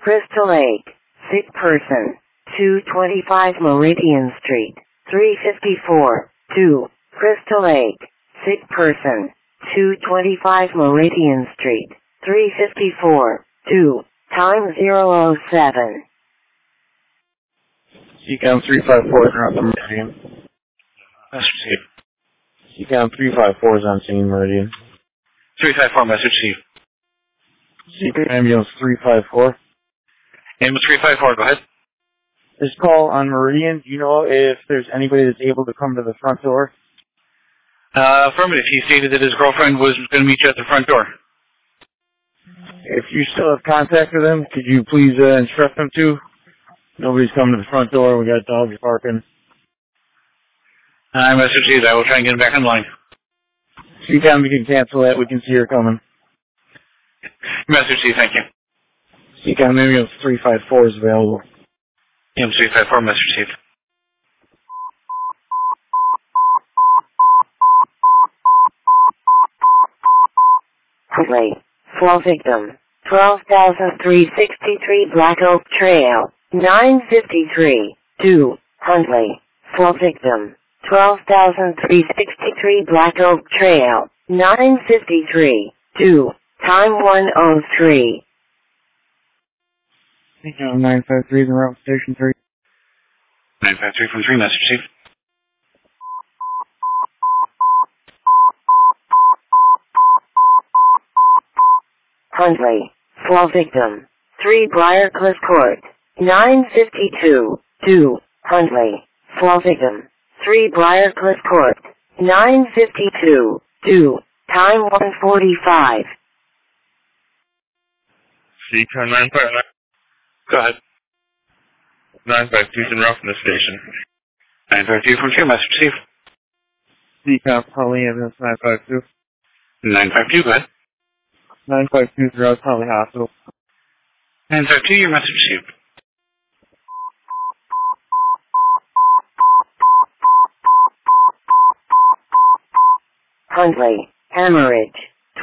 Crystal Lake, sick person, 225 Meridian Street, 354, 2, Crystal Lake, sick person, 225 Meridian Street, 354, 2, time 007. Seacom 354 is on Meridian. Message received. Seacom 354 is on scene, Meridian. 354, message received. Seacom Ambulance 354. Ambulance 354, go ahead. This call on Meridian, do you know if there's anybody that's able to come to the front door? Affirmative. He stated that his girlfriend was going to meet you at the front door. If you still have contact with them, could you please instruct them to? Nobody's coming to the front door. We got dogs barking. I message received. I will try and get him back online. Seacom, we can cancel that. We can see her coming. Message received. Thank you. Seacom Ambulance 354 is available. Ambulance 354, message received. Huntley, fall victim, 12,363 Black Oak Trail, 953, 2, Huntley, fall victim, 12,363 Black Oak Trail, 953, 2, time 103. Seacom 953 is en route to Station 3. 953 from 3, message received. Huntley, fall victim, 3 Briarcliff Court, 952, 2, Huntley, fall victim, 3 Briarcliff Court, 952, 2, time 145. Seacom 959. Go ahead. 952 is en route from the station. 952 from 2, message received. Seacom Holly Ambulance 952. 952, go ahead. 952 is en route to Holly Hospital. 952, your message received. Huntley, hemorrhage,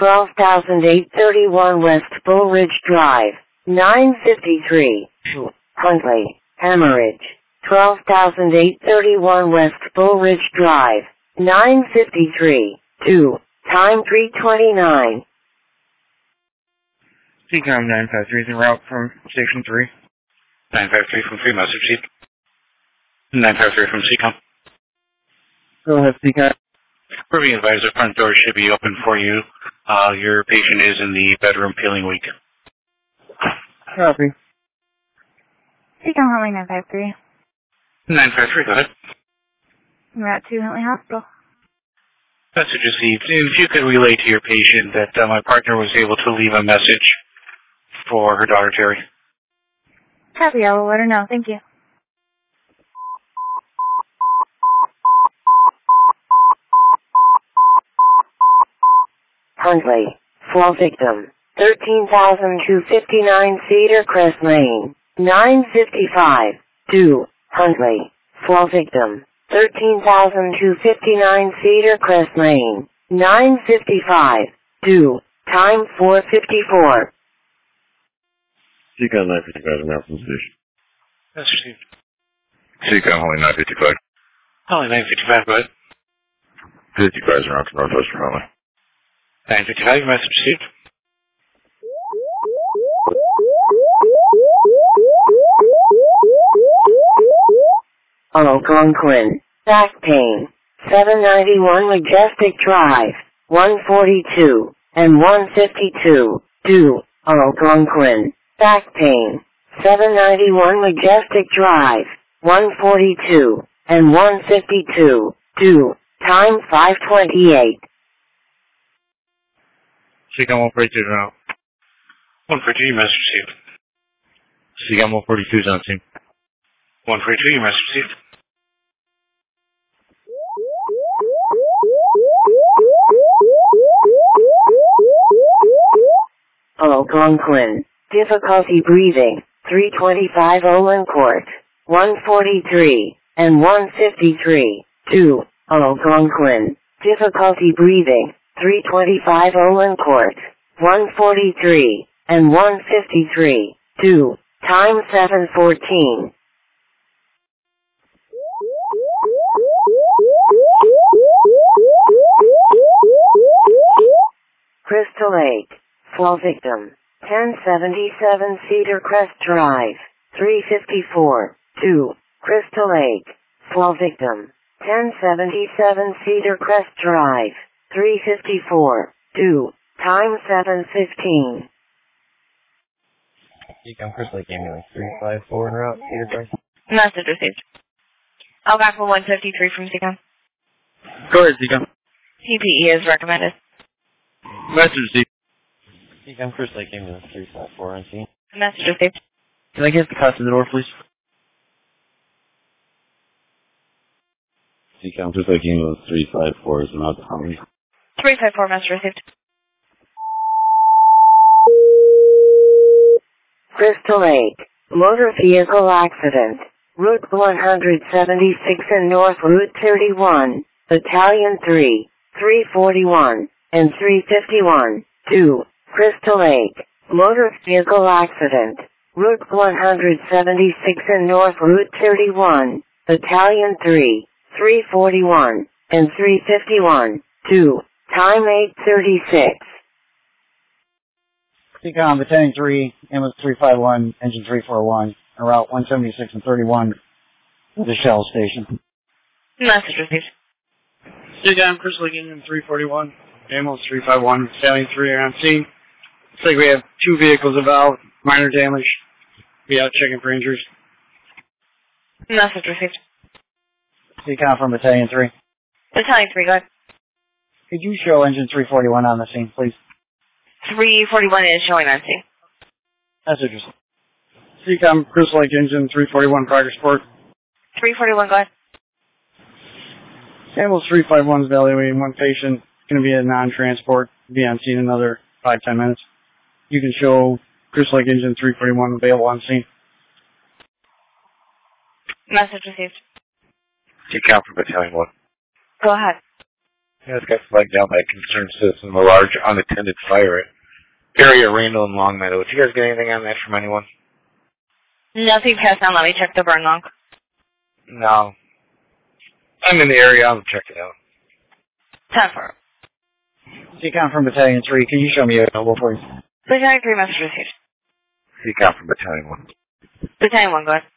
12,831 West Bull Ridge Drive, 953, 2, Huntley, hemorrhage, 12,831 West Bull Ridge Drive, 953, 2, time 329. Seacom 953 is en route from Station 3. 953 from 3, message received. 953 from Seacom. Go ahead, Seacom. We're being advised the front door should be open for you. Your patient is in the bedroom peeling week. Copy. Seacom Huntley 953. 953, go ahead. Route 2 Huntley Hospital. Message received. If you could relay to your patient that my partner was able to leave a message for her daughter, Terry. Copy, I will let her know. Thank you. Huntley, fall victim, 13,259 Cedar Crest Lane, 955, 2, Huntley, fall victim, 13,259 Cedar Crest Lane, 955, 2, time 454. Seacom 955 is en route from the station. Message received. Seacom Holly 955. Holly 955, go ahead. 55 is en route to Northwestern Holly. 955, your message received. Algonquin, back pain, 791 Majestic Drive, 142, and 152, 2, Algonquin, back pain, 791 Majestic Drive, 142, and 152, 2, time 528. Seacom 142 is en route. 142, your message received. Seacom 142 is on scene. 142, your message received. Algonquin, difficulty breathing, 325 Olin Court, 143, and 153, 2, Algonquin, difficulty breathing, 325 Olin Court, 143, and 153, 2, Time 7:14. Crystal Lake. Fall victim. 1077 Cedar Crest Drive. 354. 2. Crystal Lake. Fall victim. 1077 Cedar Crest Drive. 354. 2. Time 7:15. Decom Crystal Lake Ambulance 354 en route, Cedar Crest. Message received. I'll back for 153 from Seacom. Go ahead, Deacon. PPE is recommended. Message received. Decom Crystal Lake Ambulance 354 on scene. Message received. Can I get the cost of the door, please? Decom Crystal Lake Ambulance 354 is not the Humvee. 354, message received. Crystal Lake. Motor vehicle accident. Route 176 and North Route 31. Battalion 3. 341 and 351. 2. Crystal Lake. Motor vehicle accident. Route 176 and North Route 31. Battalion 3. 341 and 351. 2. Time 8:36. Decom Battalion 3, ambulance 351, engine 341, en route 176 and 31, the Shell station. Message received. Decom Crystal Lake Engine 341, ambulance 351, Battalion 3 are on scene. Looks like we have 2 vehicles about, minor damage. Be out checking for injuries. Message received. Decom from Battalion 3. Battalion 3, go ahead. Could you show engine 341 on the scene, please? 341 is showing on scene. Messages. Decom Crystal Lake Engine 341, progress report. 341, go ahead. Ambulance 351 is evaluating 1 patient. Going to be a non-transport. Be on scene in another 5-10 minutes. You can show Crystal Lake Engine 341 available on scene. Message received. Decom for Battalion 1. Go ahead. Yeah, this got flagged down by a concerned citizen of a large unattended fire at area Randall and Longmeadow. Did you guys get anything on that from anyone? Nothing passed on. Let me check the burn log. No. I'm in the area. I'll check it out. 10-4. Decom from Battalion 3, can you show me available, please? Battalion 3, message received. Decom for Battalion 1. Battalion 1, go ahead.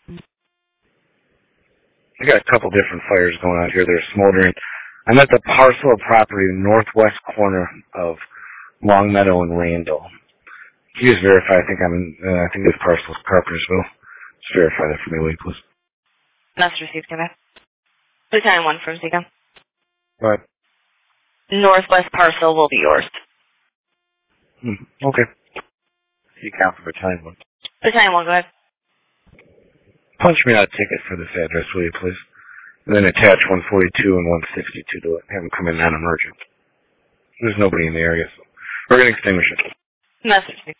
We got a couple different fires going on here. They're smoldering. I'm at the parcel of property northwest corner of Longmeadow and Randall. Can you just verify? I think this parcel is Carpentersville. Just verify that for me, will you, please? Message received, come back. Battalion 1 from Seacom. Right. Northwest parcel will be yours. Okay. Decom for Battalion 1. Battalion 1, go ahead. Punch me out a ticket for this address, will you, please? And then attach 142 and 162 to it. Have them come in non-emergent. There's nobody in the area, so we're going to extinguish it. Message received.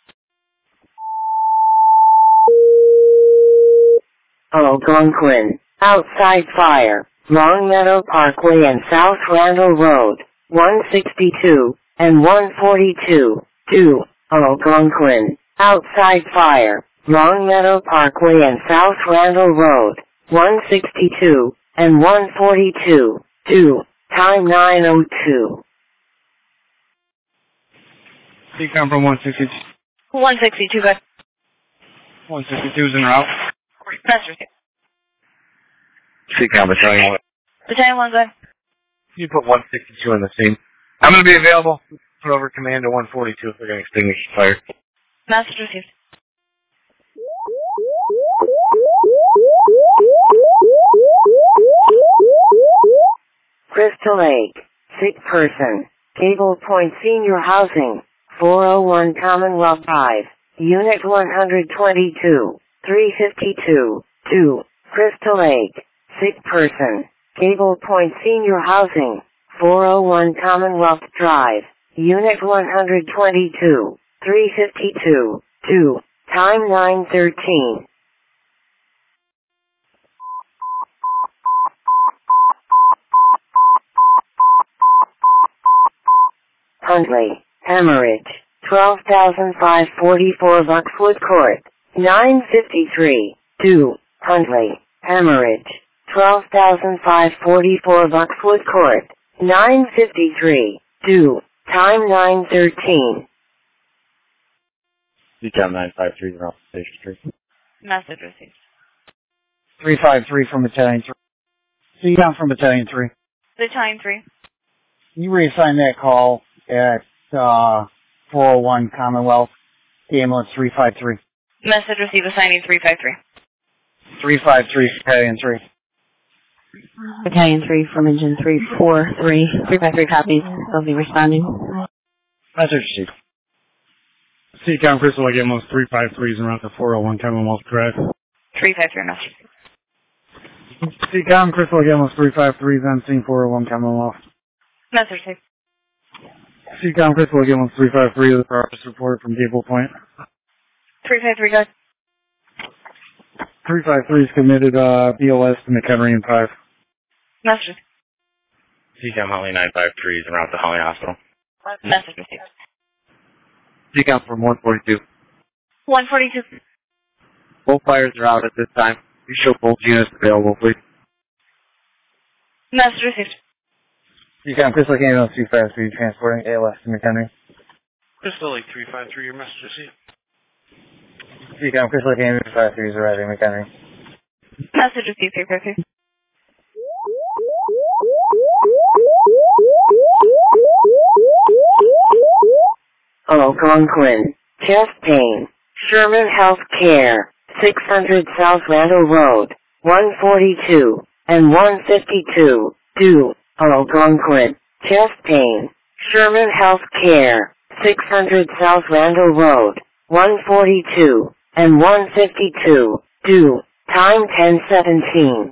Algonquin. Outside fire. Longmeadow Parkway and South Randall Road. 162 and 142. 2. Algonquin. Outside fire. Longmeadow Parkway and South Randall Road. 162 and 142. 2. Time 9:02. Decom from 162. 162, go ahead. 162 is en route. Message received. Decom Battalion 1. Battalion 1, go ahead. You put 162 in the scene. I'm going to be available. Put over command to 142 if they're going to extinguish the fire. Message received. Crystal Lake. Sick person. Cable Point Senior Housing. 401 Commonwealth Drive. Unit 122. 352. 2. Crystal Lake. Sick person. Cable Point Senior Housing. 401 Commonwealth Drive. Unit 122. 352. 2. Time 9:13. Huntley. Hemorrhage. 12,544 Buckswood Court. 953. 2. Huntley. Hemorrhage. 12,544 Buckswood Court. 953. 2. Time 9:13. Decam 953 around Station Street. Message received. 353 from Battalion 3. Decam from Battalion 3. Battalion 3. Can you reassign that call at 401 Commonwealth, the ambulance 353? Message received assigning 353. 353, Battalion 3. Battalion 3 from Engine 343. 353 copies. They'll be responding. Message received. Decam Crystal Lake ambulance 353 is around the 401 Commonwealth Drive. 353 message. Decam Crystal Lake ambulance 353 is on scene 401 Commonwealth. Message received. Decam Crystal Lake ambulance 353 is the progress report from Gable Point. 353 good. 353 is committed BLS to McHenry and 5. Message. Decam Holly 953 is around the Holly Hospital. Message received. Decam from 142. 142. Both fires are out at this time. You show both units available, please. Message received. Decam Crystal Lake ambulance 253 transporting ALS to McHenry. Crystal Lake 353, your message received. Decam Crystal Lake ambulance 253 is arriving at McHenry. Message received 353. Algonquin. Chest pain. Sherman Health Care. 600 South Randall Road. 142 and 152. 2. Algonquin. Chest pain. Sherman Health Care. 600 South Randall Road. 142 and 152. 2. Time 10:17.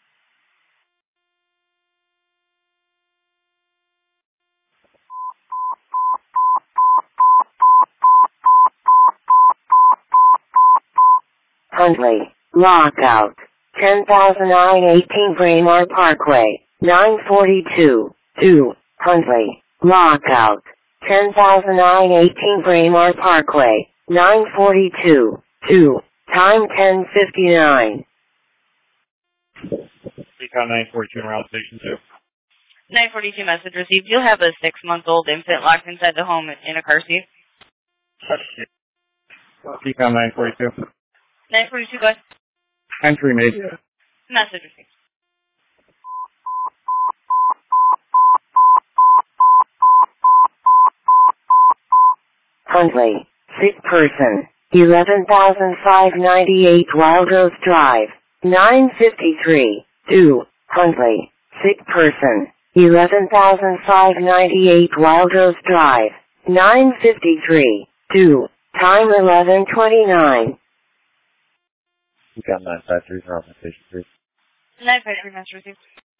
Huntley. Lockout. 10,918 Braemar Parkway. 942. 2. Huntley. Lockout. 10,918 Braemar Parkway. 942. 2. Time 10:59. Decam 942 around Station 2. 942 message received. You'll have a 6-month-old infant locked inside the home in a car seat. Decam 942. 942 go ahead. Time 3 made. Message received. Huntley. Sick person. 11,598 Wild Rose Drive. 953. 2. Huntley. Sick person. 11,598 Wild Rose Drive. 953. 2. Time 11:29. Decam 953 around Station 3. 953 message received.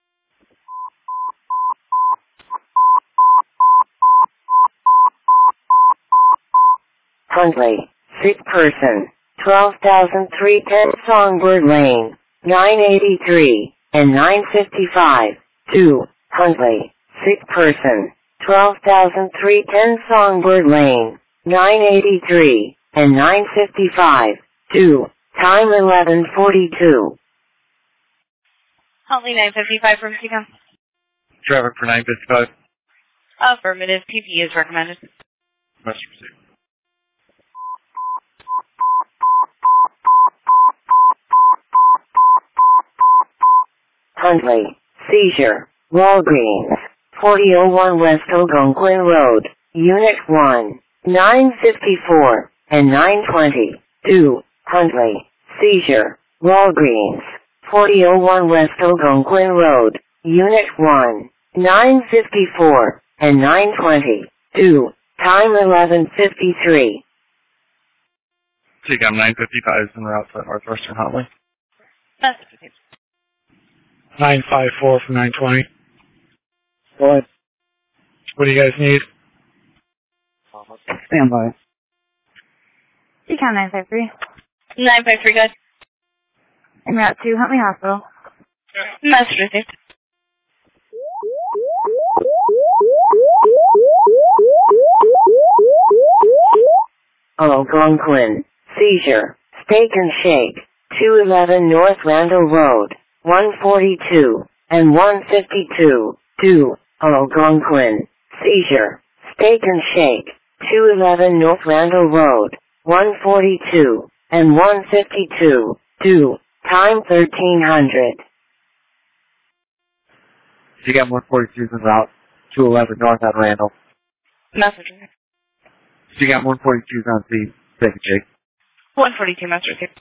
Huntley. Sick person. 12,310 Songbird Lane. 983 and 955. 2. Huntley. Sick person. 12,310 Songbird Lane. 983 and 955. 2. Time 11:42. Huntley 955 from Decam. Traffic for 955. Affirmative. PP is recommended. Message received. Huntley. Seizure. Walgreens. 4001 West Algonquin Road. Unit 1. 954 and 920. 2. Huntley. Seizure. Walgreens. 4001 West Algonquin Road. Unit 1. 954 and 920. 2. Time 11:53. Decam 955 is en route to Northwestern Huntley. Message received. 954 from 920. Go ahead. What do you guys need? Stand by. Decam 953. 953 good. En route to Huntley Hospital. Message received. Algonquin. Seizure. Steak and Shake, 211 North Randall Road, 142, and 152, 2, Algonquin. Seizure. Steak and Shake, 211 North Randall Road, 142, and 152, 2, time 1300. You got 142 en route, 211 North on Randall. Message. You got 142 on scene, Steak and Shake. 142, message received.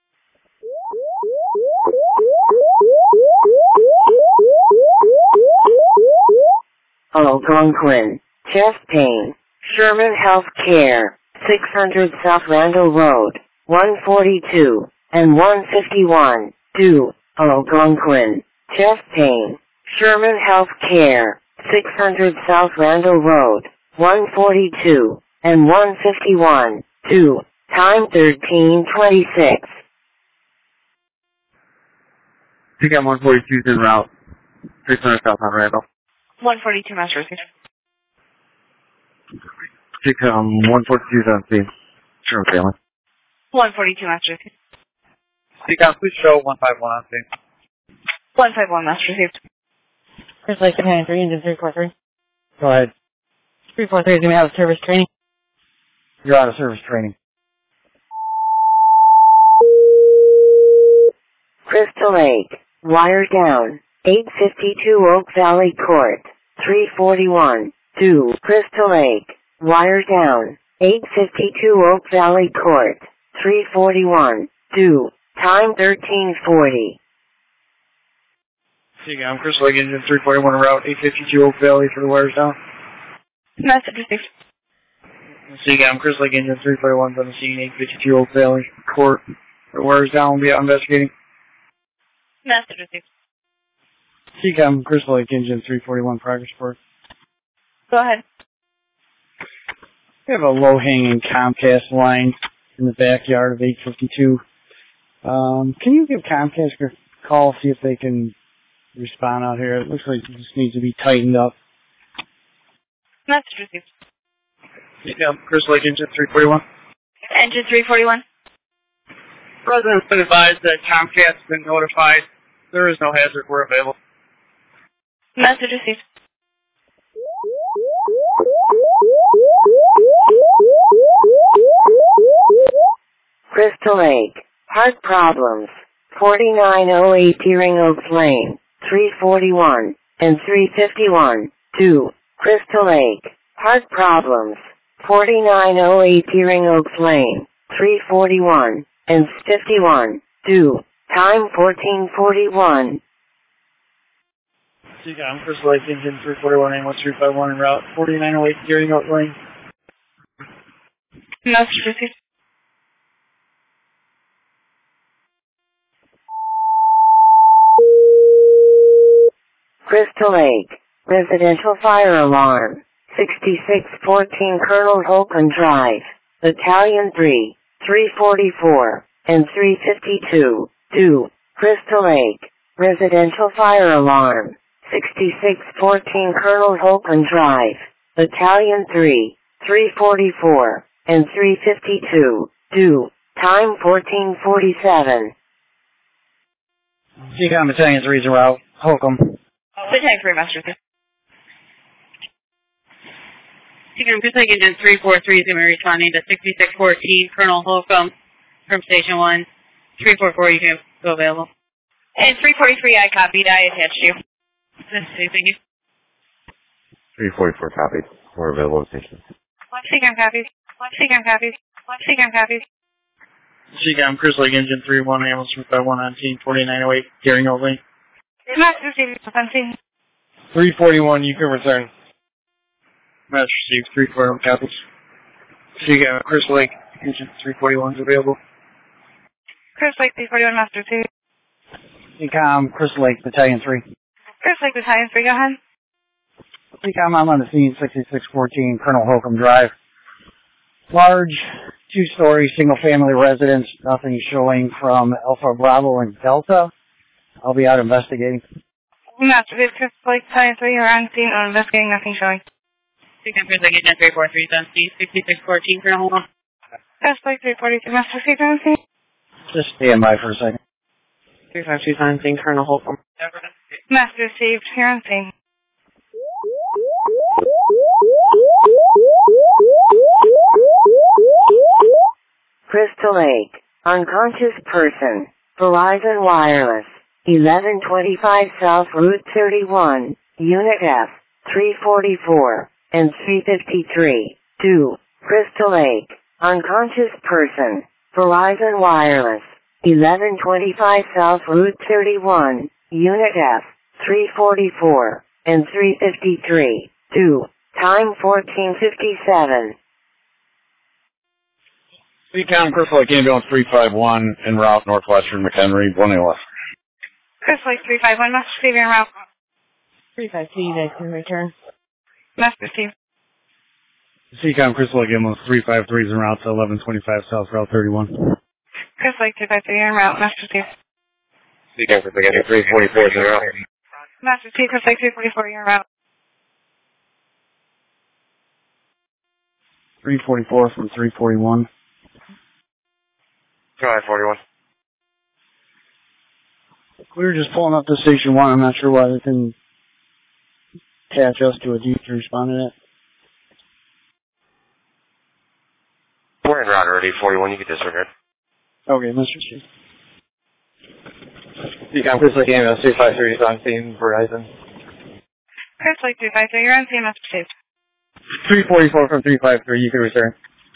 Algonquin. Chest pain. Sherman Health Care, 600 South Randall Road, 142, and 151, 2, Algonquin. Chest pain. Sherman Health Care, 600 South Randall Road, 142, and 151, 2, time 1326. You got 142 en route, 600 South on Randall. 142, message received. 142 on scene, Sherman family. 142, message received. Please show 151 on scene. 151, message received. Chris Lake, Battalion 3, Engine 343. Go ahead. 343 is going to be out of service training. You're out of service training. Crystal Lake, wire down, 852 Oak Valley Court, 341, 2, Crystal Lake, wire down, 852 Oak Valley Court, 341, 2, time 1340. I'm Chris Lake, Engine 341 en route, 852 Oak Valley for the wires down. Message received. I'm Chris Lake, Engine 341 on the scene, 852 Oak Valley Court. The wires down, we'll be out investigating. Message received. I'm Chris Lake, Engine 341 progress report. Go ahead. We have a low-hanging Comcast line in the backyard of 852. Can you give Comcast a call, see if they can respond out here? It looks like it just needs to be tightened up. Message received. Chris Lake, Engine 341. Engine 341. Residents been advised that Comcast has been notified. There is no hazard. We're available. Message received. Crystal Lake, heart problems, 4908 Deering Oaks Lane, 341, and 351, 2, Crystal Lake, heart problems, 4908 Deering Oaks Lane, 341, and 51, 2, time 1441. I'm Chris Lake, Engine 341, A1351 en route, 4908 Deering Oaks Lane. Message received. Crystal Lake, residential fire alarm, 6614 Colonel Holcomb Drive, Battalion 3, 344, and 352, 2, Crystal Lake, residential fire alarm, 6614 Colonel Holcomb Drive, Battalion 3, 344, and 352, 2, time 1447. Battalion 3 is en route, Holcomb. Battalion 3, message received. Chris Lake, Engine 343 is going to be responding to 6614 Colonel Holcomb from Station 1. 344, you can go available. And 343, I copied. I attached you. Thank you. 344 copied. We're available at station. CCAM copies. CCAM copies. CCAM copies. I'm Chris Lake, Engine 31, ambulance 351 on scene, 4908 Deering Oaks Lane. Message received on scene. 341, you can return. Message received, 341 copies. Chris Lake, Engine 341 is available. Chris Lake, 341, message received. Chris Lake, Battalion 3. Chris Lake, Battalion 3, go ahead. I'm on the scene, 6614 Colonel Holcomb Drive. Large, two-story, single-family residence. Nothing showing from Alpha, Bravo, and Delta. I'll be out investigating. Message received, Chris Lake, Battalion 3, you're on scene, investigating, nothing showing. Chris Lake, Engine 343 is on scene, 6614 Colonel Holcomb. Chris Lake 342, message received on scene. Just stand by for a second. 3529, seeing Colonel Holcomb. Master received. You're on scene. Crystal Lake, unconscious person, Verizon Wireless, 1125 South Route 31, Unit F, 344, and 353, 2, Crystal Lake, unconscious person, Verizon Wireless, 1125 South Route 31, Unit F, 344, and 353, 2, time 1457. Seacom Crystal Lake Ambulance 351 en route northwestern McHenry, 1ALF. Crystal Lake 351, Master Steve, en route. 352, you guys can return. Master Steve. Seacom Crystal Lake Ambulance 353 is en route to 1125 South Route 31. Crystal Lake 353, en route. Master Steve. Seacom Crystal Lake Ambulance 344 is en route. Master Steve, Crystal Lake 344, you're en route. 344 from 341. Try 41. We were just pulling up to Station 1. I'm not sure why they didn't attach us to a deep to respond to that. We're en route already, 41. You get disregard. Okay, Mr. Chief. Seacom Crystal Lake Ambulance 353 is on scene, Verizon. Crystal Lake 353, you're on scene, Master Steve. 344 from 353, you can return.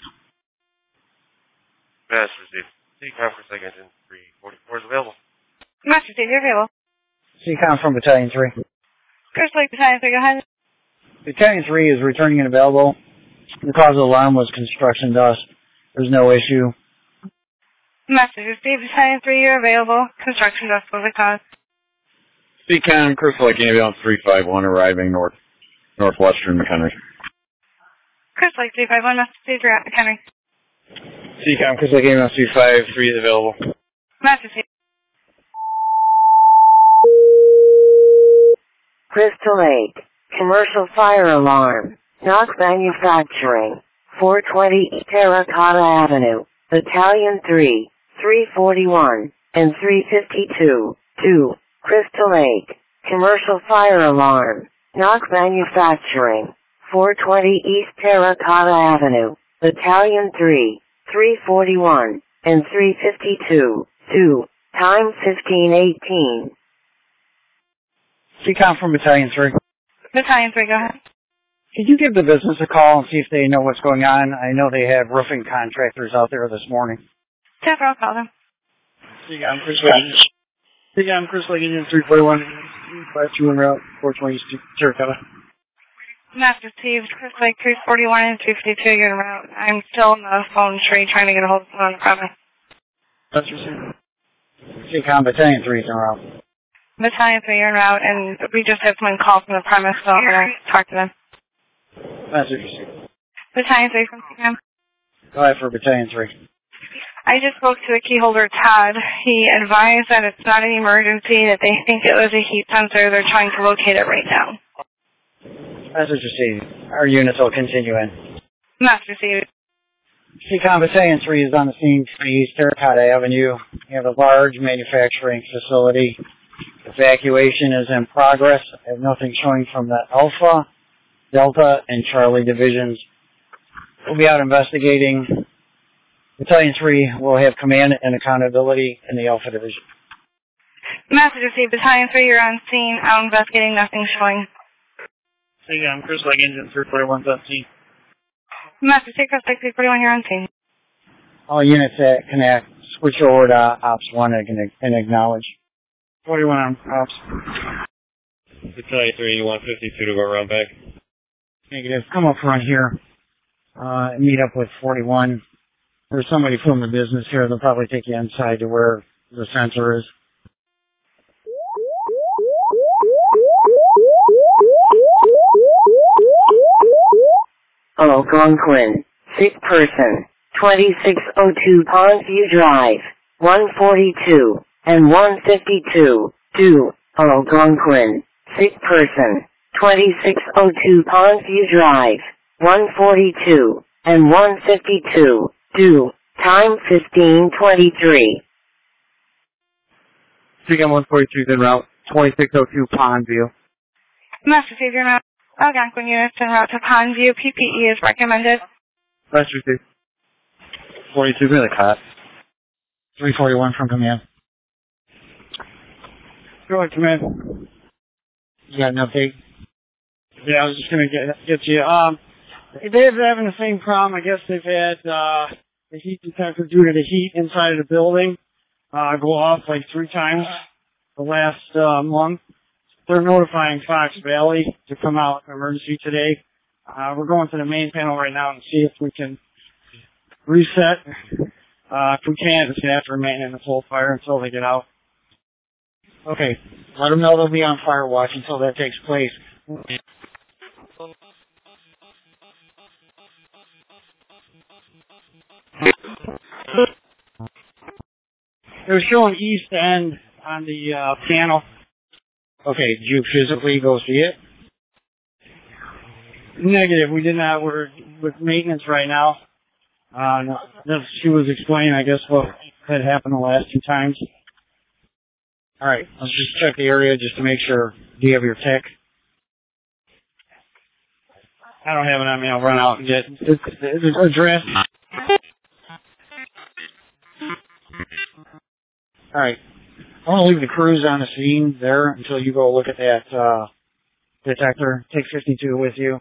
Master Steve. Seacom Crystal Lake Engine 344 is available. Master Steve, you're available. Seacom from Battalion 3. Crystal Lake Battalion 3, go ahead. Battalion 3 is returning and available. The cause of the alarm was construction dust. There's no issue. Master Steve, Battalion 3, you're available. Construction dust was the cause. Seacom Crystal Lake Ambulance 351 arriving northwestern McHenry. Crystal Lake 351, Master Steve, you're at McHenry. Seacom Crystal Lake Ambulance 353 is available. Master Steve. Crystal Lake, commercial fire alarm, Knock Manufacturing, 420 Terracotta Avenue, Battalion 3, 341, and 352, 2, Crystal Lake, commercial fire alarm, Knock Manufacturing, 420 East Terracotta Avenue, Battalion 3, 341, and 352, 2, time 1518. Seacom from Battalion 3. Battalion 3, go ahead. Could you give the business a call and see if they know what's going on? I know they have roofing contractors out there this morning. Tap, I'll call them. Seacom Crystal Lake Engine 341, 52 en route, 420 East Terracotta. Master Steve, Crystal Lake 341 and 252, you're en route. I'm still on the phone tree trying to get a hold of someone on the property. That's received. Seacom Battalion 3 is en route. Battalion 3, you're en route, and we just had someone call from the premise, so I'm going to talk to them. Message received. Battalion 3 from Seacom. Go ahead for Battalion 3. I just spoke to the key holder, Todd. He advised that it's not an emergency, that they think it was a heat sensor. They're trying to locate it right now. Message received. Our units will continue in. Master Steve. Seacom Battalion 3 is on the scene for East Terracotta Avenue. We have a large manufacturing facility. Evacuation is in progress. I have nothing showing from the Alpha, Delta, and Charlie divisions. We'll be out investigating. Battalion 3 will have command and accountability in the Alpha division. Master Steve, Battalion 3, you're on scene. Out investigating, nothing showing. Seacom Crystal Lake Engine 341 17. Master Steve, Crystal Lake 341, you're on scene. All units that connect, switch over to Ops 1 and acknowledge. 41 on Ops. Battalion 3, 152 to go around back. Negative. Come up front here. Meet up with 41. There's somebody from the business here. They'll probably take you inside to where the sensor is. Algonquin, sick person, 2602 Pondview Drive, 142, and 152, 2, Algonquin, sick person, 2602 Pondview Drive, 142, and 152, 2, time 1523. CCAM 143 is en route, 2602 Pond View. Master Steve, you're now Algonquin units en route to Pond View. PPE is recommended. Master Steve. 42, really hot. 341 from command. Go ahead, command. You got an update? Yeah, I was just going to get you. They're having the same problem. I guess they've had the heat detector due to the heat inside of the building go off like 3 times the last month. They're notifying Fox Valley to come out in emergency today. We're going to the main panel right now and see if we can reset. If we can't, it's going to have to remain in the full fire until they get out. Okay. Let them know they'll be on fire watch until that takes place. They're showing east end on the panel. Okay, did you physically go see it? Negative. We did not. We're with maintenance right now. She was explaining, I guess, what had happened the last 2 times. All right, let's just check the area just to make sure. Do you have your tech? I don't have it on me. I'll run out and get the address. All right. I want to leave the crews on the scene there until you go look at that detector. Take 52 with you.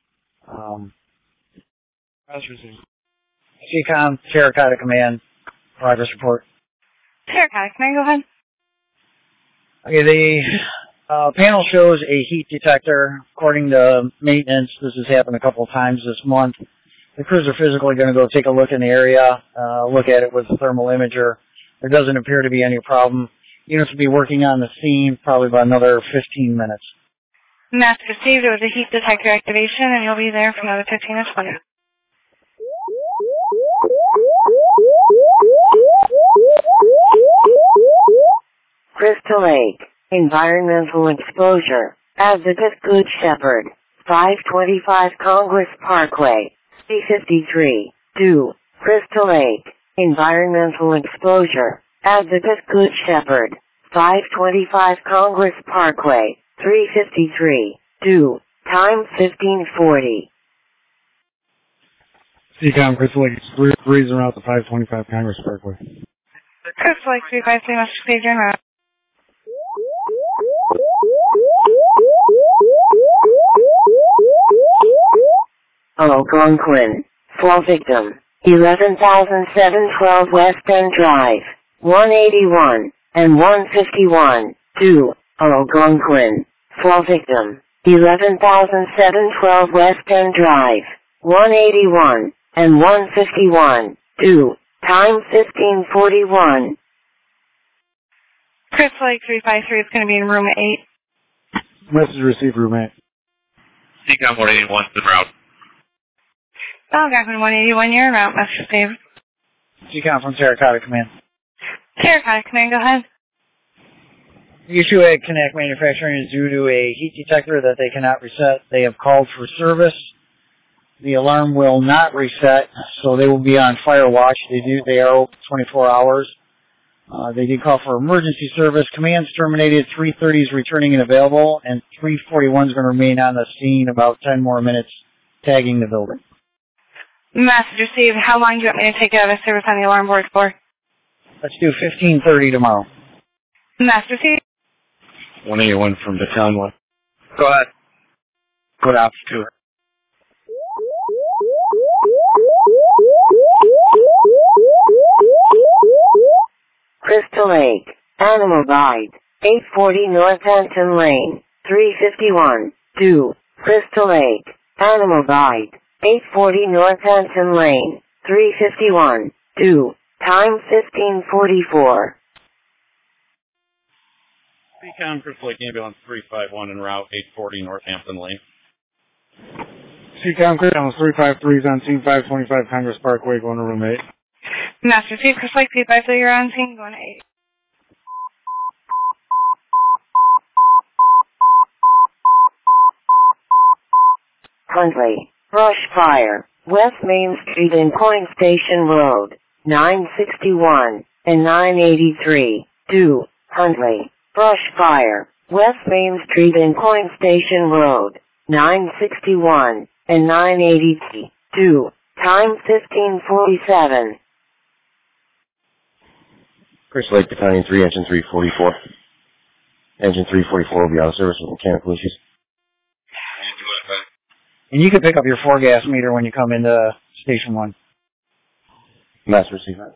CCOM, Terracotta Command, progress report. Terracotta Command, go ahead. Okay, the panel shows a heat detector. According to maintenance, this has happened a couple of times this month. The crews are physically going to go take a look in the area, look at it with a thermal imager. There doesn't appear to be any problem. Units will be working on the scene probably about another 15 minutes. Master received. It was a heat detector activation, and you'll be there for another 15 or 20. Crystal Lake, environmental exposure, Advocate Good Shepherd, 525 Congress Parkway, C53, 2, Crystal Lake, environmental exposure, Advocate Good Shepherd, 525 Congress Parkway, 353, 2, time 1540. CCOM, Crystal Lake, breezing out the 525 Congress Parkway. Crystal Lake 353, Master Steve, you're now. Algonquin, fall victim, 11,712 West End Drive, 181, and 151, 2, Algonquin, fall victim, 11,712 West End Drive, 181, and 151, 2, time 1541. Crystal Lake 353 is going to be in room 8. Message received, room 8. CCOM 181 en route. Algonquin 181, you're en route, Master Steve. CCOM from Terracotta Command. Terracotta Command, go ahead. The issue at Connect Manufacturing is due to a heat detector that they cannot reset. They have called for service. The alarm will not reset, so they will be on fire watch. They are open 24 hours. They did call for emergency service. Command's terminated. 330 is returning and available, and 341 is going to remain on the scene about 10 more minutes, tagging the building. Master Steve, how long do you want me to take out of service on the alarm board for? Let's do 15:30 tomorrow. Master Steve. 181 from Battalion 1. Go ahead. Put ops to her. Crystal Lake, Animal Guide, 840 Northampton Lane, 351, 2, Crystal Lake, Animal Guide, 840 Northampton Lane, 351, 2, time 1544. CCOM, Crystal Lake Ambulance 351 en route, 840 Northampton Lane. CCOM, Crystal 353 is on scene, 525 Congress Parkway, going to room 8. Master Steve, Crystal Lake 353, you're on scene, going to 8. Huntley, brush fire, West Main Street and Point Station Road, 961 and 983, 2, Huntley, brush fire, West Main Street and Point Station Road, 961 and 982, time 1547. Crystal Lake Battalion 3, Engine 344. Engine 344 will be out of service with mechanical issues. And you can pick up your 4-gas meter when you come into Station 1. Master receiver.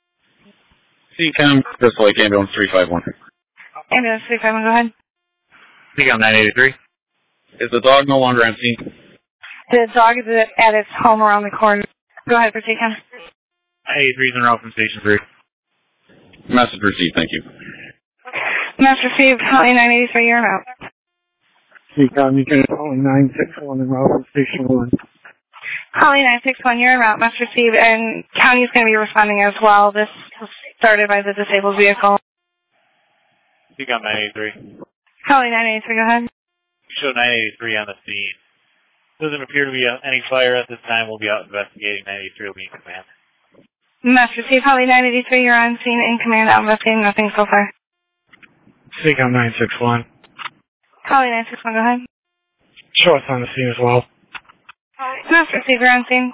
CCOM, Crystal Lake Ambulance 351. Ambulance 351, go ahead. CCOM 983. Is the dog no longer on scene? The dog is at its home around the corner. Go ahead for TCOM. 983 is en route from Station 3. Message received, thank you. Master received, Holly 983, you're out. CCOM, you can call 961 and route from Station 1. Holly 961, you're en route. Master received, and county is going to be responding as well. This was started by the disabled vehicle. CCOM 983. Holly 983, go ahead. Show 983 on the scene. Doesn't appear to be any fire at this time. We'll be out investigating. 983 will be in command. Master received, Holly 983, you're on scene in command. Out investigating, nothing so far. CCOM 961. Holly 961, go ahead. Show us on the scene as well. Master received, you're on scene.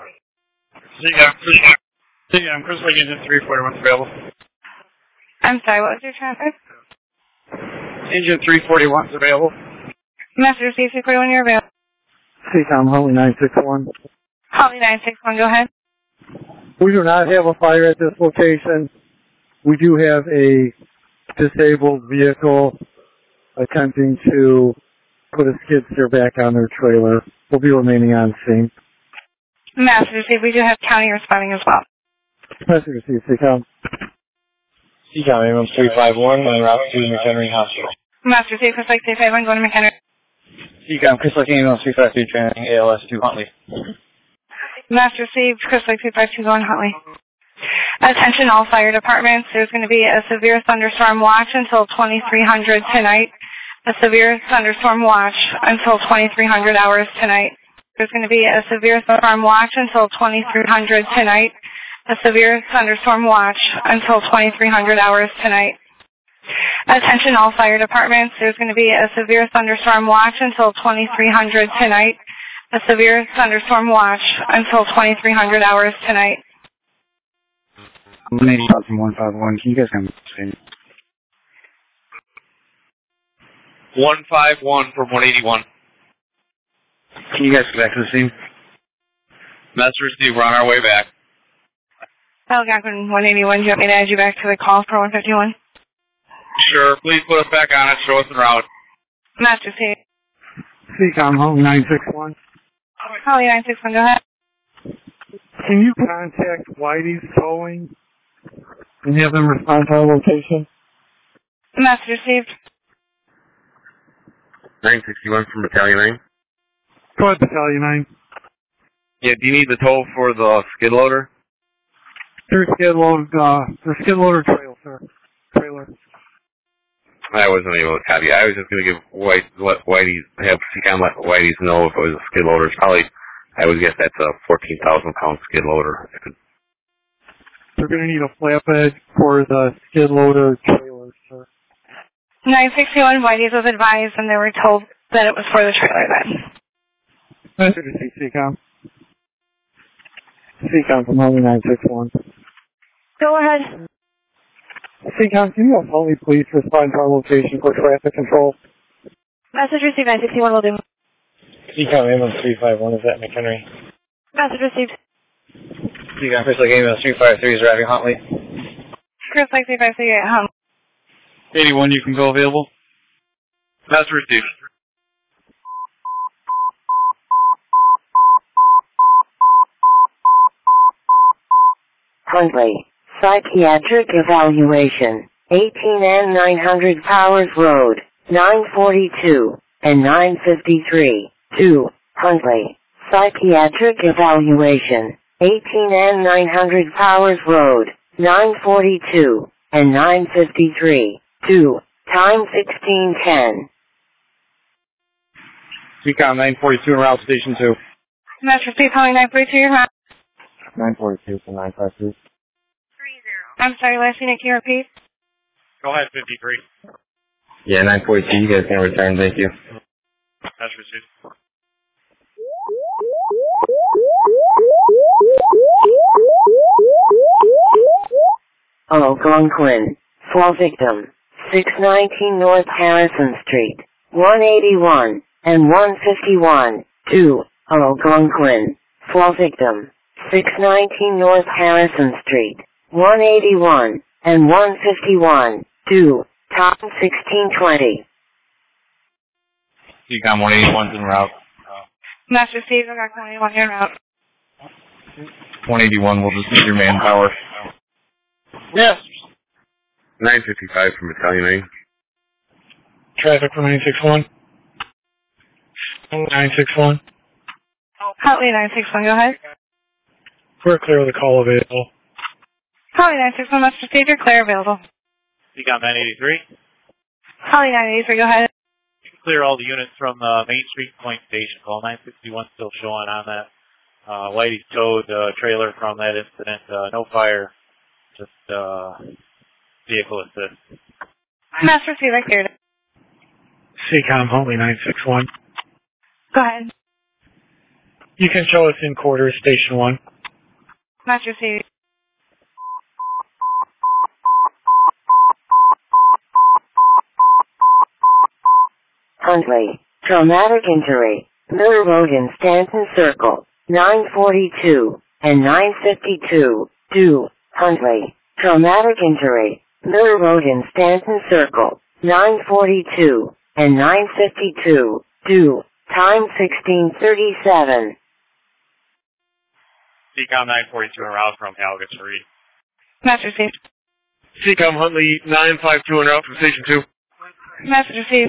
CCOM, Crystal Lake Engine 341 available. I'm sorry, what was your traffic? Engine 341 is available. Master received, 341, you're available. CCOM, Holly 961. Holly 961, go ahead. We do not have a fire at this location. We do have a disabled vehicle attempting to put a skid steer back on their trailer. We'll be remaining on scene. Master received, we do have county responding as well. Master received, CCOM. CCOM, ambulance 351, en route to McHenry Hospital. Master received, Crystal Lake 351, going to McHenry. CCOM, Crystal Lake ambulance 353, training ALS 2 Huntley. Master received, Crystal Lake 352, going Huntley. Attention all fire departments, there's going to be a severe thunderstorm watch until 2300 tonight. A severe thunderstorm watch until 2300 hours tonight. There's going to be a severe thunderstorm watch until 2300 tonight. A severe thunderstorm watch until 2300 hours tonight. Attention all fire departments, there's going to be a severe thunderstorm watch until 2300 tonight. A severe thunderstorm watch until 2300 hours tonight. 151, can you guys come to the scene? 151 from 181. Can you guys get back to the scene? Master received, we're on our way back. Algonquin 181, do you want me to add you back to the call for 151? Sure, please put us back on it, show us en route. Master C. CCOM, Holly 961. Holly 961, go ahead. Can you contact Whitey's Towing and have them respond to our location? Master received. 961 from Battalion 9. Go ahead, Battalion 9. Yeah, do you need the tow for the skid loader? Their skid loader trailer, sir. Trailer. I wasn't able to copy. I was just going to give have CCOM let Whitey's know if it was a skid loader. It's probably, I would guess that's a 14,000 pound skid loader. They're going to need a flatbed for the skid loader trailer, sir. 961 Whitey's was advised and they were told that it was for the trailer then. Master to see CCOM. CCOM from Holly 961. Go ahead. CCOM, can you help me please respond to our location for traffic control? Message received, 961 will do. CCOM, ambulance 351 is at McHenry. Message received. CCOM, Crystal Lake ambulance 353 is arriving Huntley. Crystal Lake 353 at home. 81, you can go available. Master received. Huntley, psychiatric evaluation, 18N 900 Powers Road, 942 and 953, 2, Huntley, psychiatric evaluation, 18N 900 Powers Road, 942 and 953, 2, time 1610. CCOM 942 en route station 2. Master received, calling 942, you're hot. 942 from 953. I'm sorry, last unit, can you repeat? Go ahead, 53. Yeah, 942, you guys can return, thank you. That's received. Algonquin. Fall victim. 619 North Harrison Street. 181 and 151. 2. Algonquin. Fall victim. 619 North Harrison Street. 181 and 151. 2. Time 1620. CCOM 181's en route. Master Steve, I got 181 en route. 181 will just need your manpower. Yes. 955 from Battalion A. Traffic for 961. 961. Huntley 961, go ahead. We're clear of the call available. Huntley 961, Master Steve, you're clear available. CCOM 983. Huntley 983, go ahead. Clear all the units from Main Street Point Station. Call 961 still showing on that. Whitey towed the trailer from that incident. No fire, just vehicle assist. Master Steve, I cleared it. CCOM Huntley 961. Go ahead. You can show us in quarters, Station 1. Master Steve. Huntley. Traumatic injury. Miller Road in Stanton Circle. 942 and 952. 2. Huntley. Traumatic injury. Miller Road in Stanton Circle. 942 and 952. 2. Time 1637. CCOM 942 en route from Calgary to Reed. Master Steve. CCOM Huntley 952 en route from Station 2. Master Steve.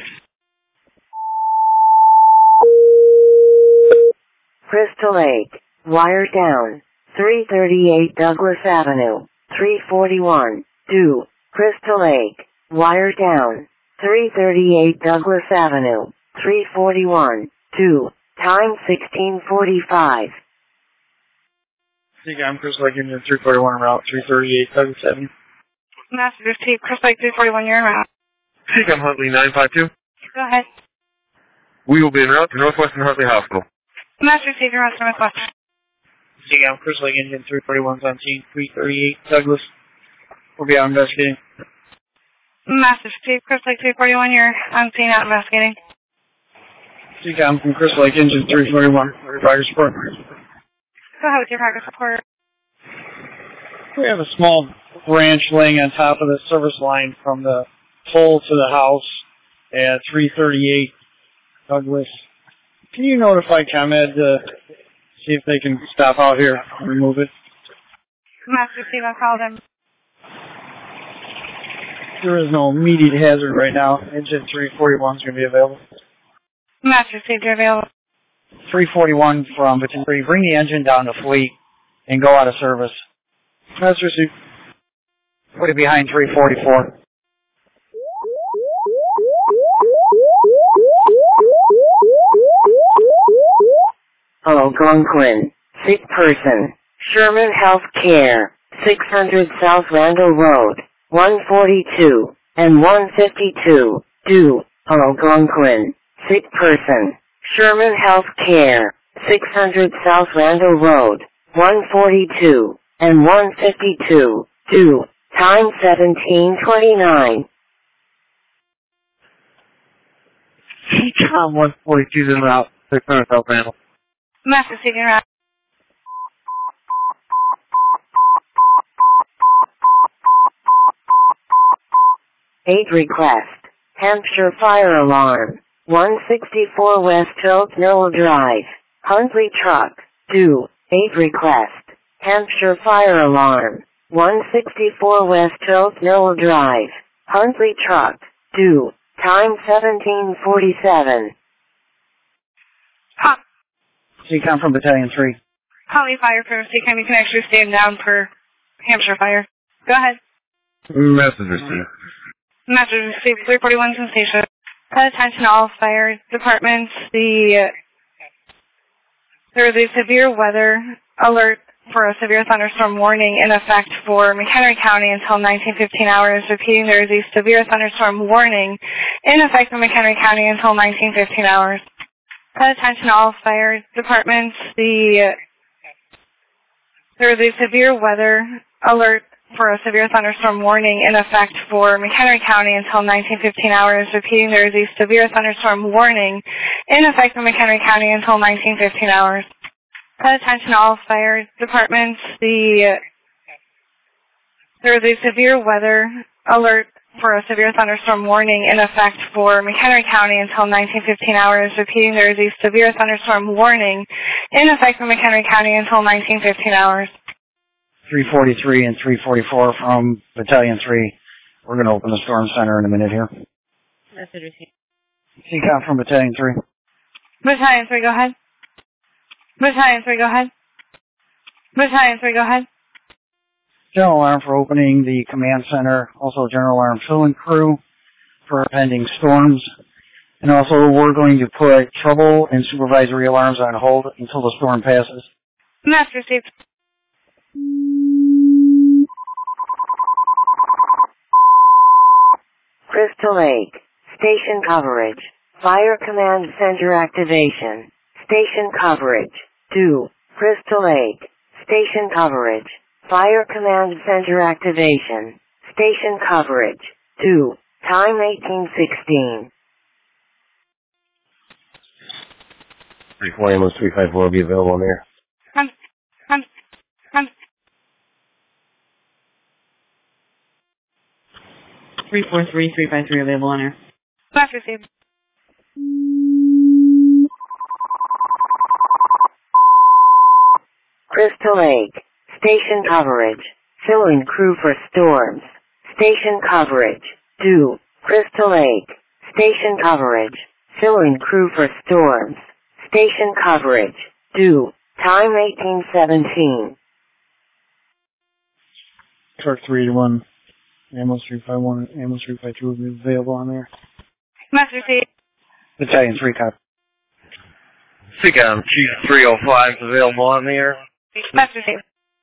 Crystal Lake. Wire down. 338 Douglas Avenue. 341. 2. Crystal Lake. Wire down. 338 Douglas Avenue. 341. 2. Time 1645. CCOM Crystal Lake Engine 341 en route, 338 Douglas Avenue. Master Steve, Crystal Lake 341, you're en route. CCOM Huntley 952. Go ahead. We will be en route to Northwestern Hartley Hospital. Master Steve, you're on Northwest. CCOM Crystal Lake Engine 341's on scene, 338 Douglas. We'll be out investigating. Master Steve, Crystal Lake 341, you're on scene out investigating. CCOM from Crystal Lake Engine 341, progress report. Go ahead with your progress report. We have a small branch laying on top of the service line from the pole to the house at 338 Douglas. Can you notify ComEd to see if they can stop out here and remove it? Master Steve, I'll call them. There is no immediate hazard right now. Engine 341 is going to be available. Master Steve, you're available. 341 from Baton Rouge. Bring the engine down to fleet and go out of service. Master Steve. Put it behind 344. Algonquin. Sick person. Sherman Health Care. 600 South Randall Road. 142 and 152. 2. Algonquin. Sick person. Sherman Health Care. 600 South Randall Road. 142 and 152. 2. Time 1729. CCOM 142's en route. 600 South Randall. Master Steve, you're out. Aid request. Hampshire fire alarm. 164 West Oak Knoll Drive. Huntley truck. 2. Aid request. Hampshire fire alarm. 164 West Oak Knoll Drive. Huntley truck. 2. Time 1747. CCOM from Battalion 3. Holly Fire for CCOM, you can actually stand down for Hampshire Fire. Go ahead. Message received. Master Steve, 341 sensation. Attention all fire departments. There is a severe weather alert for a severe thunderstorm warning in effect for McHenry County until 1915 hours. Repeating, there is a severe thunderstorm warning in effect for McHenry County until 1915 hours. Attention all fire departments. There is a severe weather alert for a severe thunderstorm warning in effect for McHenry County until 1915 hours. Repeating, there is a severe thunderstorm warning in effect for McHenry County until 1915 hours. Attention all fire departments. There is a severe weather alert for a severe thunderstorm warning in effect for McHenry County until 1915 hours. Repeating, there is a severe thunderstorm warning in effect for McHenry County until 1915 hours. 343 and 344 from Battalion 3. We're going to open the storm center in a minute here. Message received. CCOM from Battalion 3. Battalion 3, go ahead. Battalion 3, go ahead. Battalion 3, go ahead. General alarm for opening the command center. Also general alarm fill-in crew for pending storms. And also we're going to put trouble and supervisory alarms on hold until the storm passes. Message received. Crystal Lake. Station coverage. Fire Command Center activation. Station coverage. 2. Crystal Lake. Station coverage. Fire Command Center activation. Station coverage. 2. Time 1816. 34 ambulance 354 will be available on there. 343, 353 available on air. Message received. Crystal Lake. Station coverage. Fill-in crew for storms. Station coverage. 2. Crystal Lake. Station coverage. Fill-in crew for storms. Station coverage. 2. Time 1817. Clark 381. Ambulance 351 and Ambulance 352 will be available on there. Message received. Battalion 3 copy. CCOM Chief 305 is available on the air. Message received.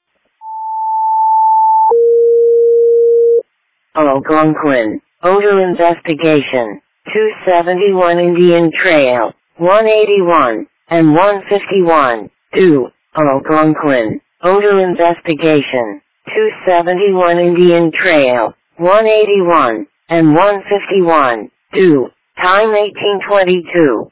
Algonquin. Odor investigation. 271 Indian Trail. 181 and 151. 2. Algonquin. Odor investigation. 271 Indian Trail. 181 and 151. 2. Time 1822.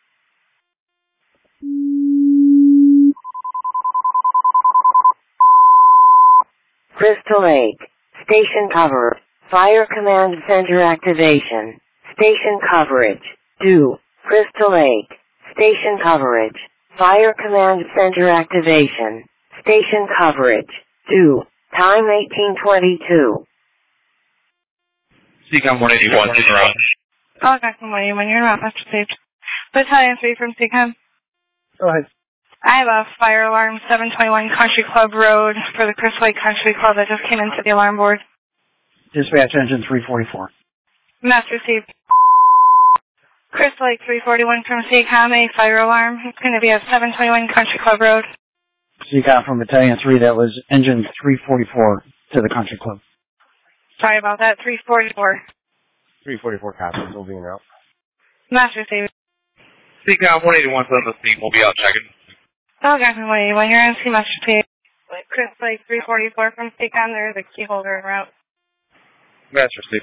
Crystal Lake. Station cover. Fire Command Center activation. Station coverage. 2. Crystal Lake. Station coverage. Fire Command Center activation. Station coverage. 2. Time 1822. CCOM 181 is around. Algonquin 181, you're not message received. Battalion 3 from CCOM. Go ahead. I have a fire alarm, 721 Country Club Road for the Crystal Lake Country Club that just came into the alarm board. Dispatch engine 344. Message received. Crystal Lake 341 from CCOM, a fire alarm. It's going to be at 721 Country Club Road. CCOM from Battalion 3, that was engine 344 to the Country Club. Sorry about that, 344. 344 copies will be in route. Message received. CCOM 181 on the scene. We'll be out checking. Algonquin 181, you're on C message received. Crystal Lake 344 from CCOM, there's a key holder en route. Message received.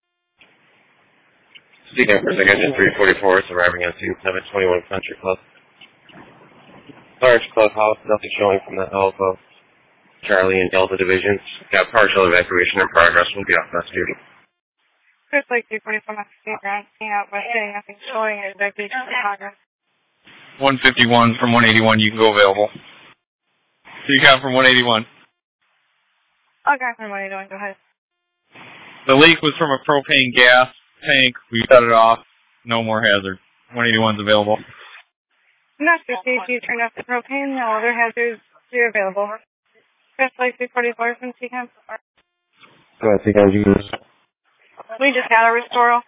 CCOM for engine 344 is arriving on scene 721 Country Club. Large clubhouse, nothing showing from the Alpha, Charlie, and Delta divisions. Got partial evacuation in progress. We'll be off that duty. Crystal Lake 344 message received, ground scene out west, getting nothing showing, evacuation in progress. 151 from 181, you can go available. CCOM from 181. Algonquin 181, go ahead. The leak was from a propane gas tank. We shut it off. No more hazard. 181's available. Message received, you turned off the propane, no other hazards, you're available. Crystal Lake 344 from CCOM. Go ahead, CCOM, you can We just got a restoral.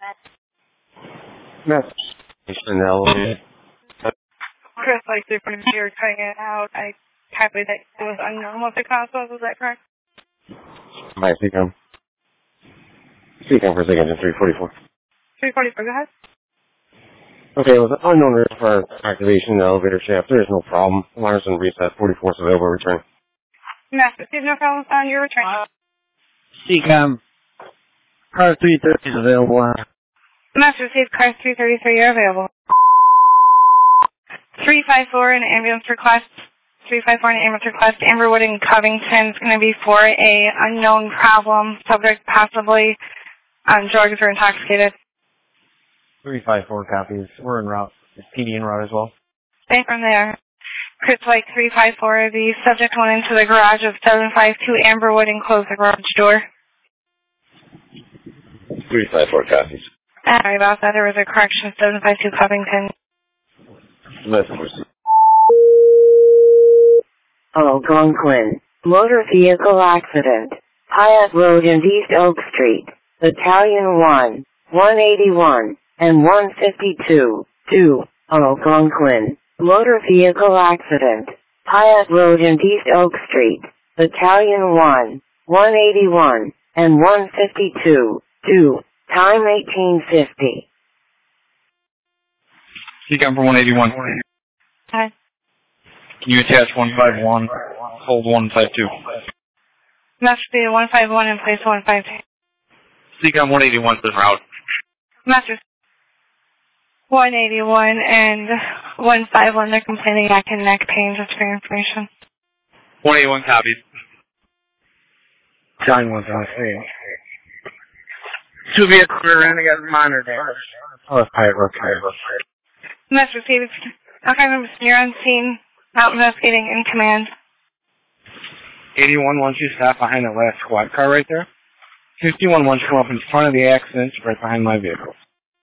message. Crystal Lake 344, you're cutting it out. I copy that it was unknown what the cause was. Is that correct? Hi, CCOM. CCOM for SIG engine 344. 344, go ahead. Okay, it was an unknown reason for activation in the elevator shaft. There is no problem. Alarms and reset. 44 is available. Return. Master, see no problems on your return. CCOM. Car 330 is available. Master, see car 333, you're available. 354, an ambulance request. 354, an ambulance request. Amberwood and Covington is going to be for a unknown problem. Subject possibly on drugs or intoxicated. 354 copies. We're en route. Is PD en route as well? Stay from there. Chris Lake 354, the subject went into the garage of 752 Amberwood and closed the garage door. 354 copies. Sorry about that. There was a correction. 752 Covington. Algonquin. Motor vehicle accident. Hyatt Road and East Oak Street. Battalion 1, 181, and 152. 2. Algonquin. Motor vehicle accident. Hyatt Road and East Oak Street. Battalion 1, 181, and 152. 2. Time 1850. CCOM for 181. Hi. Can you attach 151, hold 152? Master speed 151 and place 152. CCOM 181 is en route. Master 181 and 151, they're complaining neck and neck pain, just for your information. 181 copies. John 1,000. Two vehicles are in, I got monitored there. Oh, that's Pirate Road. Master speed, okay, you're on scene, out investigating in command. 81 wants you to stop behind that last squad car right there. 51 wants you to come up in front of the accident, right behind my vehicle.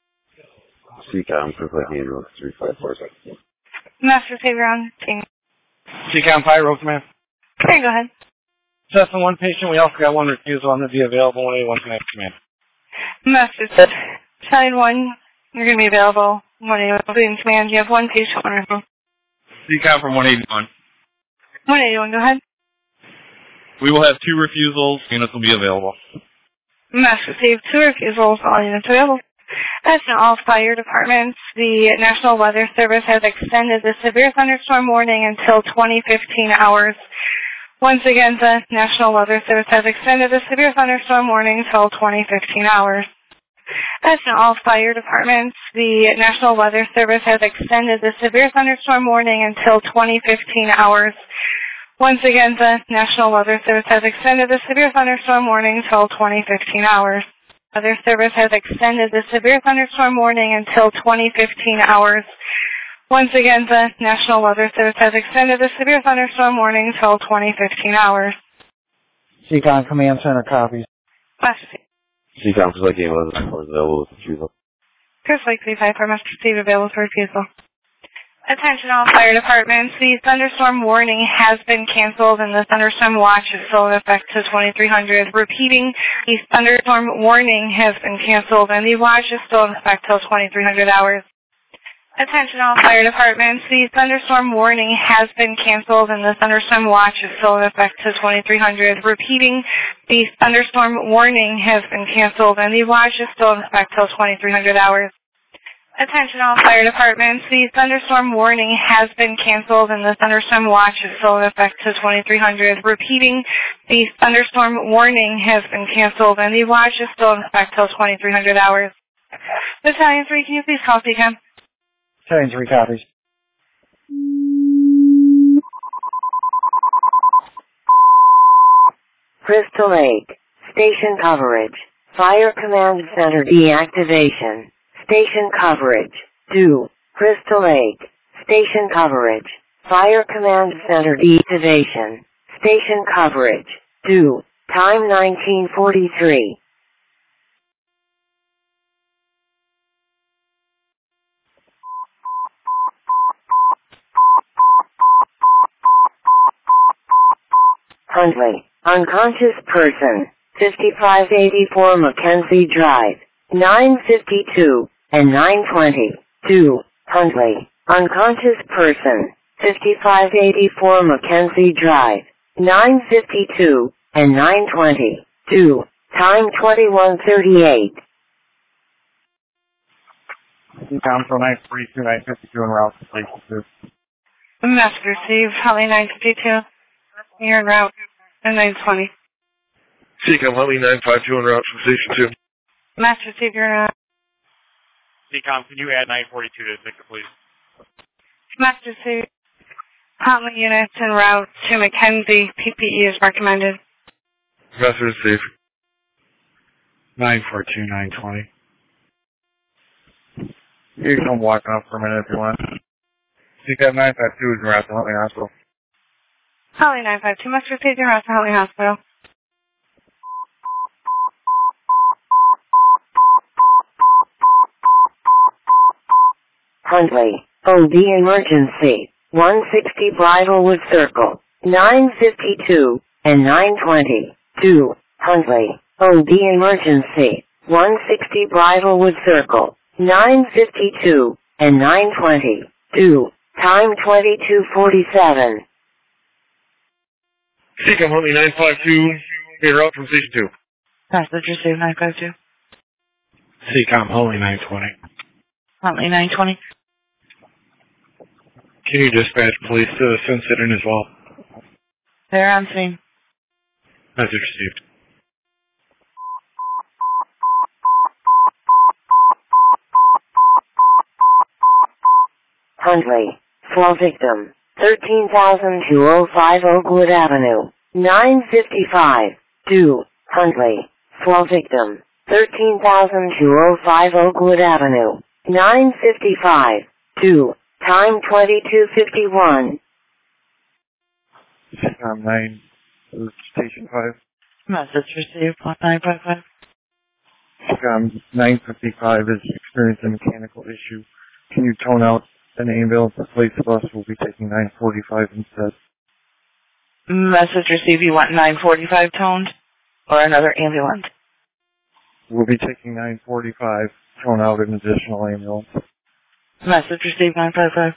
CCOM for Andrew 354. Master speed, you're on scene. CCOM Pirate Road, man. Okay, go ahead. Just on one patient, we also got one refusal. I'm going to be available 181 tonight, command. Master speed, Battalion 1, you're going to be available 181, in command. You have one patient, one refusal. CCOM from 181. 181, go ahead. We will have 2 refusals. Units will be available. Master received 2 refusals, all units available. That's in all fire departments. The National Weather Service has extended the severe thunderstorm warning until 2015 hours. Once again, the National Weather Service has extended the severe thunderstorm warning until 2015 hours. That's in all fire departments. The National Weather Service has extended the severe thunderstorm warning until 2015 hours. Once again, the National Weather Service has extended the severe thunderstorm warning until 2015 hours. Weather Service has extended the severe thunderstorm warning until 2015 hours. Once again, the National Weather Service has extended the severe thunderstorm warning until 2015 hours. CCOM Command Center copies. CCOM for Andrew was available with refusal. Chris Lake 354, Master Steve, available for refusal. Attention all fire departments, the thunderstorm warning has been canceled and the thunderstorm watch is still in effect to 2300. Repeating, the thunderstorm warning has been canceled and the watch is still in effect till 2300 hours. Attention all fire departments, the thunderstorm warning has been canceled and the thunderstorm watch is still in effect to 2300. Repeating, the thunderstorm warning has been canceled and the watch is still in effect till 2300 hours. Attention all fire departments, the thunderstorm warning has been canceled and the thunderstorm watch is still in effect to 2300. Repeating, the thunderstorm warning has been canceled and the watch is still in effect till 2300 hours. Battalion 3, can you please call CCOM? Battalion 3 copies. Crystal Lake. Station coverage. Fire Command Center deactivation. Station coverage. 2. Crystal Lake. Station coverage. Fire Command Center deactivation. Station coverage. 2. Time 1943. Huntley. Unconscious person. 5584 Mackenzie Drive. 952 and 920. 2. Huntley. Unconscious person. 5584 Mackenzie Drive, 952 and 920. 2. Time 2138. Down for 942, 952 en route to Station 2. Message received, Huntley 952. You're en route at 920. CCOM Huntley 952 en route from Station 2. Message received, you're en route. CCOM, can you add 942 to the ticket, please? Message received. Huntley units en route to Mackenzie. PPE is recommended. Message received. 942, 920. You can come walking up for a minute if you want. CCOM 952 is en route to Huntley Hospital. Huntley 952, message received, you're en route to Huntley Hospital. Huntley, OB emergency, 160 Bridlewood Circle, 952 and 920. 2. Huntley, OB emergency, 160 Bridlewood Circle, 952 and 920. 2. Time 2247. CCOM Huntley 952 en route from Station 2. Message received 952. CCOM Huntley 920. Huntley 920. Can you dispatch police to Sunset Inn as well? They're on scene. Message received. Huntley, fall victim, 13,205 Oakwood Avenue, 955. 2. Huntley, fall victim, 13,205 Oakwood Avenue, 955. 2. Time 2251. CCOM 9, Station 5. Message received 1955. CCOM 955 is experiencing a mechanical issue. Can you tone out an ambulance? The place bus will be taking 945 instead. Message received, you want 945 toned or another ambulance? We'll be taking 945, tone out an additional ambulance. Message received 955.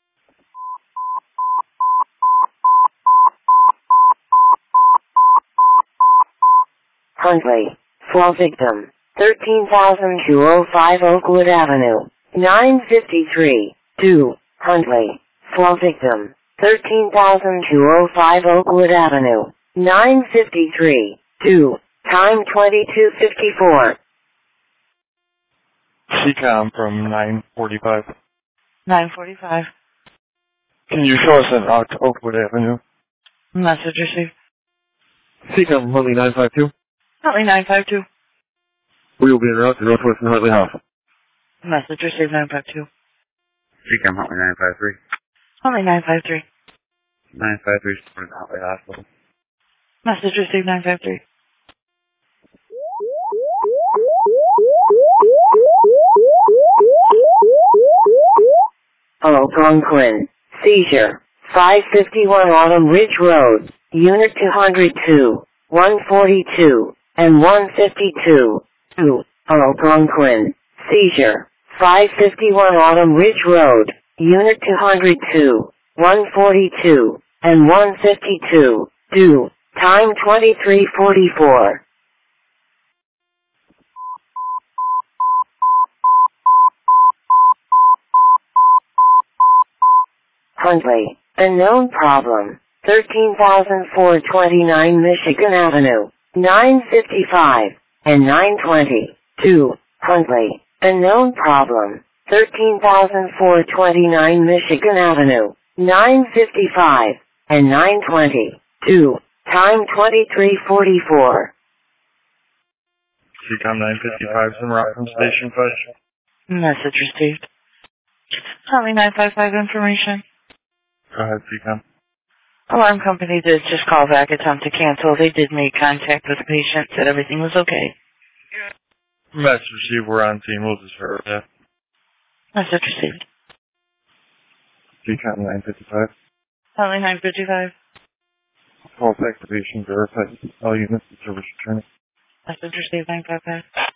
Huntley, fall victim, 13,205 Oakwood Avenue, 953. 2. Huntley, fall victim, 13,205 Oakwood Avenue, 953. 2. Time 2254. CCOM from 945. 945. Can you show us an Oakwood Avenue? Message received. CCOM Huntley 952. Huntley 952. We will be en route to Northwest and Hartley House. Message received 952. CCOM Huntley 953. Huntley 953. 953 is for the Huntley Hospital. Message received 953. Algonquin, seizure, 551 Autumn Ridge Road, Unit 202, 142, and 152. 2. Algonquin, seizure, 551 Autumn Ridge Road, Unit 202, 142, and 152. 2. Time 2344. Huntley, unknown problem, 13,429 Michigan Avenue, 955, and 920. 2. Huntley, unknown problem, 13,429 Michigan Avenue, 955, and 920. 2. Time 2344. CCOM 955 is en route from Station 5. Message received. Huntley 955 information. Go ahead, CCOM. Alarm company did just call back, attempt to cancel. They did make contact with the patient, said everything was okay. Message received, we're on scene, we'll just verify that. Message received. CCOM 955. Huntley 955. False activation verified. All units and service returning. Message received 955.